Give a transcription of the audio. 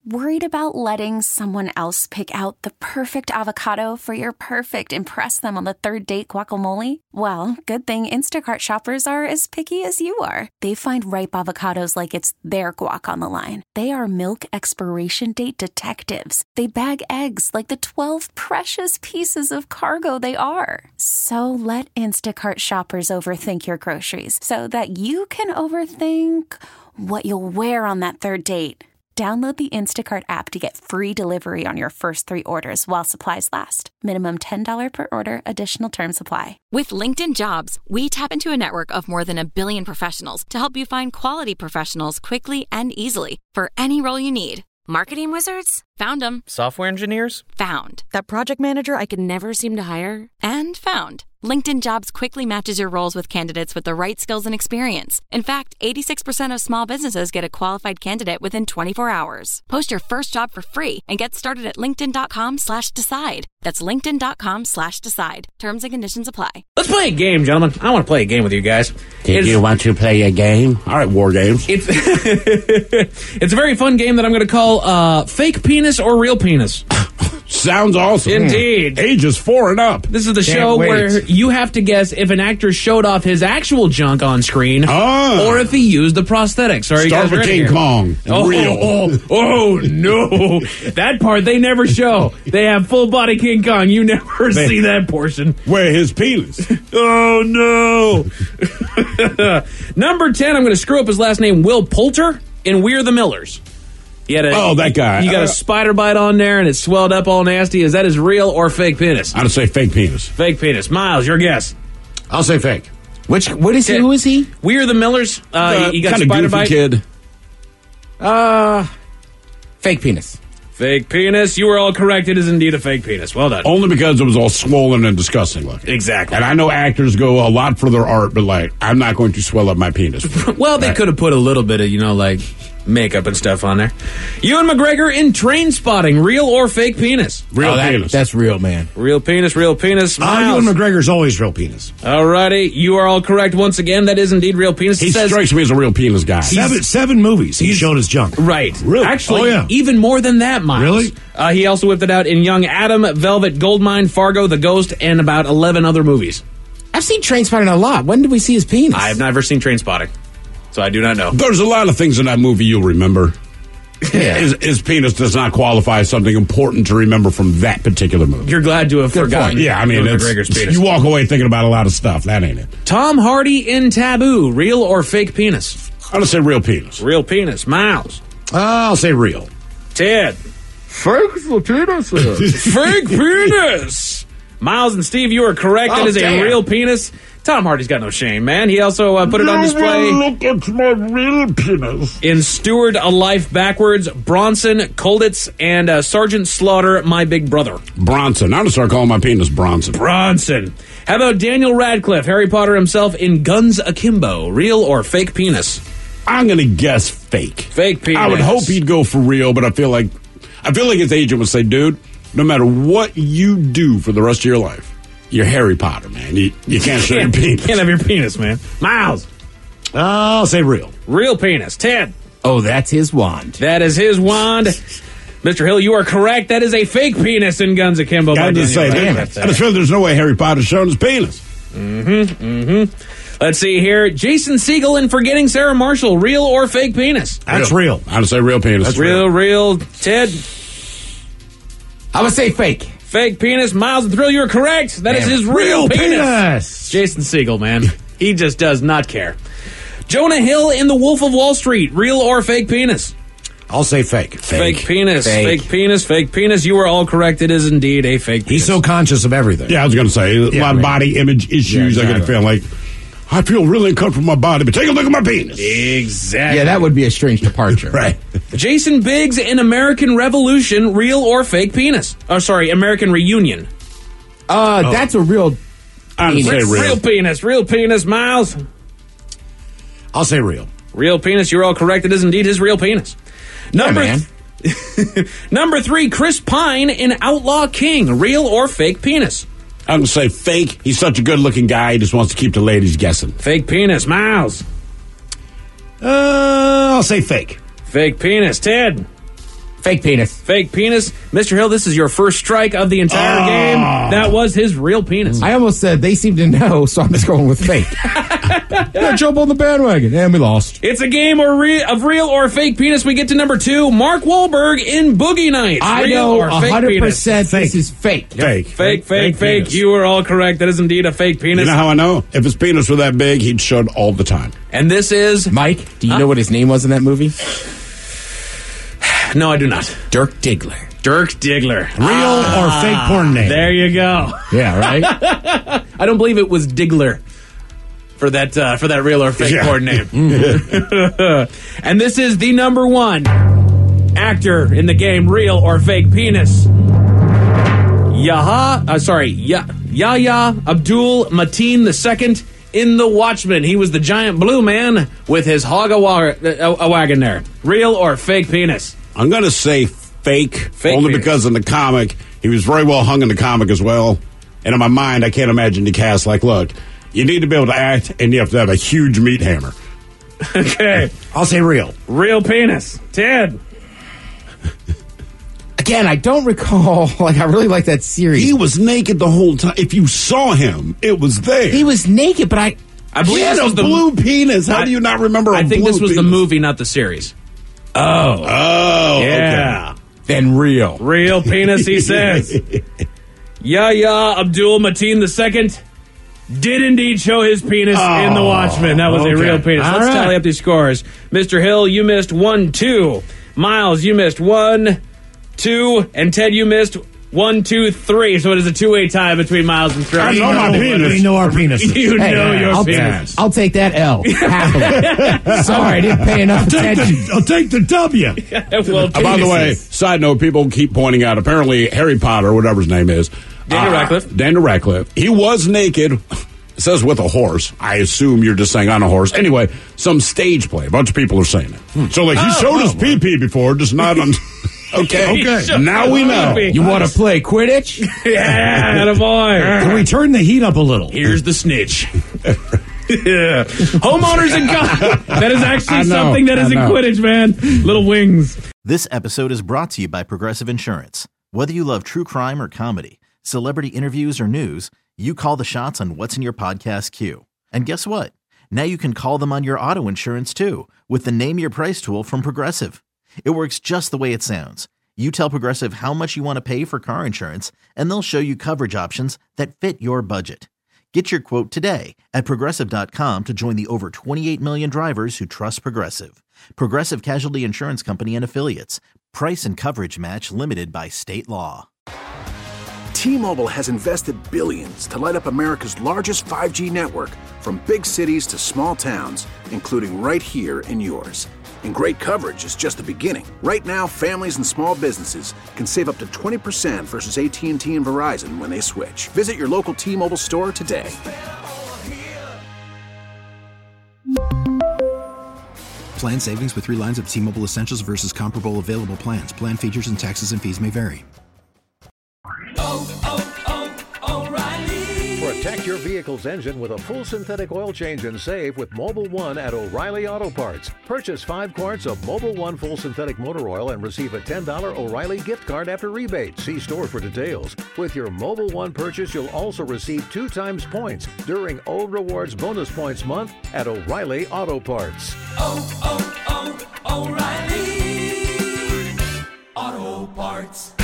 Worried about letting someone else pick out the perfect avocado for your perfect impress them on the third date guacamole? Well, good thing Instacart shoppers are as picky as you are. They find ripe avocados like it's their guac on the line. They are milk expiration date detectives. They bag eggs like the 12 precious pieces of cargo they are. So let Instacart shoppers overthink your groceries so that you can overthink what you'll wear on that third date. Download the Instacart app to get free delivery on your first 3 orders while supplies last. Minimum $10 per order. Additional terms apply. With LinkedIn Jobs, we tap into a network of more than 1 billion professionals to help you find quality professionals quickly and easily for any role you need. Marketing wizards? Found them. Software engineers? Found. That project manager I could never seem to hire? And found. LinkedIn Jobs quickly matches your roles with candidates with the right skills and experience. In fact, 86% of small businesses get a qualified candidate within 24 hours. Post your first job for free and get started at linkedin.com/decide. That's linkedin.com/decide. Terms and conditions apply. Let's play a game, gentlemen. I want to play a game with you guys. Do you want to play a game? All right, War Games. It's a very fun game that I'm going to call Fake Penis or Real Penis. Sounds awesome. Indeed. Ages 4 and up. This is the show where you have to guess if an actor showed off his actual junk on screen or if he used the prosthetics. Are you guys ready? King Kong. Real. Oh, no. That part they never show. They have full body King Kong. You never see that portion. Where his penis. Oh, no. Number 10, I'm going to screw up his last name, Will Poulter in We're the Millers. That guy. He got a spider bite on there and it swelled up all nasty. Is that his real or fake penis? I'd say fake penis. Fake penis. Miles, your guess. I'll say fake. What is he? Who is he? We're the Millers. He got a spider bite. Kid. Fake penis. Fake penis. You were all correct. It is indeed a fake penis. Well done. Only because it was all swollen and disgusting looking. Exactly. And I know actors go a lot for their art, but I'm not going to swell up my penis. Well, they could have put a little bit of, makeup and stuff on there. Ewan McGregor in Train Spotting. Real or fake penis? Real penis. That's real, man. Real penis, real penis. Ewan McGregor's always real penis. Alrighty. You are all correct once again. That is indeed real penis. He strikes me as a real penis guy. Seven movies. He showed his junk. Right. Really? Actually, even more than that, Miles. Really? He also whipped it out in Young Adam, Velvet Goldmine, Fargo, The Ghost, and about 11 other movies. I've seen Trainspotting a lot. When did we see his penis? I have never seen Train Spotting, so I do not know. There's a lot of things in that movie you'll remember. Yeah. His penis does not qualify as something important to remember from that particular movie. You're glad to have forgotten. Yeah, I mean, McGregor's penis. You walk away thinking about a lot of stuff. That ain't it. Tom Hardy in Taboo. Real or fake penis? I'm going to say real penis. Real penis. Miles. I'll say real. Ted. Fake penis. Fake penis. Miles and Steve, you are correct. That is a real penis. Tom Hardy's got no shame, man. He also put it on display. Look at my real penis. In Steward, A Life Backwards, Bronson, Colditz, and Sergeant Slaughter, My Big Brother. Bronson. I'm going to start calling my penis Bronson. Bronson. How about Daniel Radcliffe, Harry Potter himself, in Guns Akimbo? Real or fake penis? I'm going to guess fake. Fake penis. I would hope he'd go for real, but I feel like his agent would say, dude, no matter what you do for the rest of your life, you're Harry Potter, man. You can't show your penis. Can't have your penis, man. Miles. I'll say real. Real penis. Ted. Oh, that's his wand. That is his wand. Mr. Hill, you are correct. That is a fake penis in Guns Akimbo. I just say, I just feel there's no way Harry Potter's showing his penis. Let's see here. Jason Segel in Forgetting Sarah Marshall. Real or fake penis? That's real. I'm going to say real penis. That's real. Ted? I would say fake. Fake penis. Miles and Thrill, you're correct. That is his real penis. Jason Segel, man. He just does not care. Jonah Hill in The Wolf of Wall Street. Real or fake penis? I'll say fake. Fake penis. Fake penis. Fake penis. You are all correct. It is indeed a fake penis. He's so conscious of everything. Yeah, I was going to say, a lot of body image issues. I get a I feel really uncomfortable with my body, but take a look at my penis. Exactly. Yeah, that would be a strange departure. Right. Jason Biggs in American Revolution. Real or fake penis? Oh, sorry, American Reunion. That's a real I'm going to say real. Real penis. Real penis. Miles? I'll say real. Real penis. You're all correct. It is indeed his real penis. Number 3, Chris Pine in Outlaw King. Real or fake penis? I'm going to say fake. He's such a good-looking guy. He just wants to keep the ladies guessing. Fake penis. Miles? I'll say fake. Fake penis. Ted? Fake penis. Fake penis. Mr. Hill, this is your first strike of the entire game. That was his real penis. I almost said they seem to know, so I'm just going with fake. Yeah, jump on the bandwagon. And we lost. It's a game of real or fake penis. We get to number 2. Mark Wahlberg in Boogie Nights. I real know or fake 100% penis? this is fake. Fake. Fake. You are all correct. That is indeed a fake penis. You know how I know? If his penis were that big, he'd show it all the time. And this is... Mike, do you know what his name was in that movie? No, I do not. Dirk Diggler. Dirk Diggler. Real or fake porn name? There you go. Yeah, right? I don't believe it was Diggler for that real or fake porn name. And this is the number 1 actor in the game, real or fake penis. Yahya Abdul Mateen II in The Watchmen. He was the giant blue man with his hog a wagon there. Real or fake penis? I'm going to say fake only penis. because in the comic, he was very well hung in the comic as well. And in my mind, I can't imagine the cast like, look, you need to be able to act, and you have to have a huge meat hammer. Okay. I'll say real. Real penis. Ted. Again, I don't recall. I really like that series. He was naked the whole time. If you saw him, it was there. He was naked, but I believe He had this a was blue penis. How do you not remember a I think blue this was penis? the movie, not the series. Oh, Yeah. okay. then real. Real penis, he says. Yahya Abdul Mateen II did indeed show his penis in The Watchmen. That was a real penis. All Let's right. tally up these scores. Mr. Hill, you missed 1, 2. Miles, you missed 1, 2. And Ted, you missed 1, 2, 3. So it is a 2-way tie between Miles and Trey. I know my penis. We know our penises. You know your I'll, penis. I'll take that L. Happily. Sorry, I didn't pay enough attention. I'll take the W. Well, By the way, side note, people keep pointing out, apparently Harry Potter, whatever his name is. Daniel Radcliffe. He was naked. It says with a horse. I assume you're just saying on a horse. Anyway, some stage play. A bunch of people are saying it. So, he showed his pee-pee before, just not on... Okay. Now we know. You want to play Quidditch? Yeah, attaboy. Can we turn the heat up a little? Here's the snitch. Homeowners and God. That is actually something that is in Quidditch, man. Little wings. This episode is brought to you by Progressive Insurance. Whether you love true crime or comedy, celebrity interviews or news, you call the shots on what's in your podcast queue. And guess what? Now you can call them on your auto insurance too with the Name Your Price tool from Progressive. It works just the way it sounds. You tell Progressive how much you want to pay for car insurance, and they'll show you coverage options that fit your budget. Get your quote today at Progressive.com to join the over 28 million drivers who trust Progressive. Progressive Casualty Insurance Company and Affiliates. Price and coverage match limited by state law. T-Mobile has invested billions to light up America's largest 5G network, from big cities to small towns, including right here in yours. And great coverage is just the beginning. Right now, families and small businesses can save up to 20% versus AT&T and Verizon when they switch. Visit your local T-Mobile store today. Plan savings with 3 lines of T-Mobile Essentials versus comparable available plans. Plan features and taxes and fees may vary. Protect your vehicle's engine with a full synthetic oil change and save with Mobil 1 at O'Reilly Auto Parts. Purchase 5 quarts of Mobil 1 full synthetic motor oil and receive a $10 O'Reilly gift card after rebate. See store for details. With your Mobil 1 purchase, you'll also receive 2 times points during O Rewards Bonus Points Month at O'Reilly Auto Parts. O'Reilly Auto Parts.